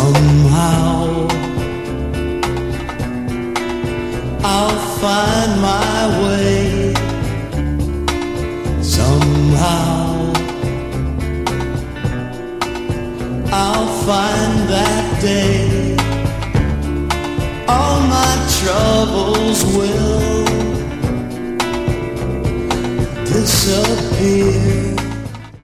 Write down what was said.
Somehow I'll find my way. Somehow I'll find that day. All my troubles will disappear.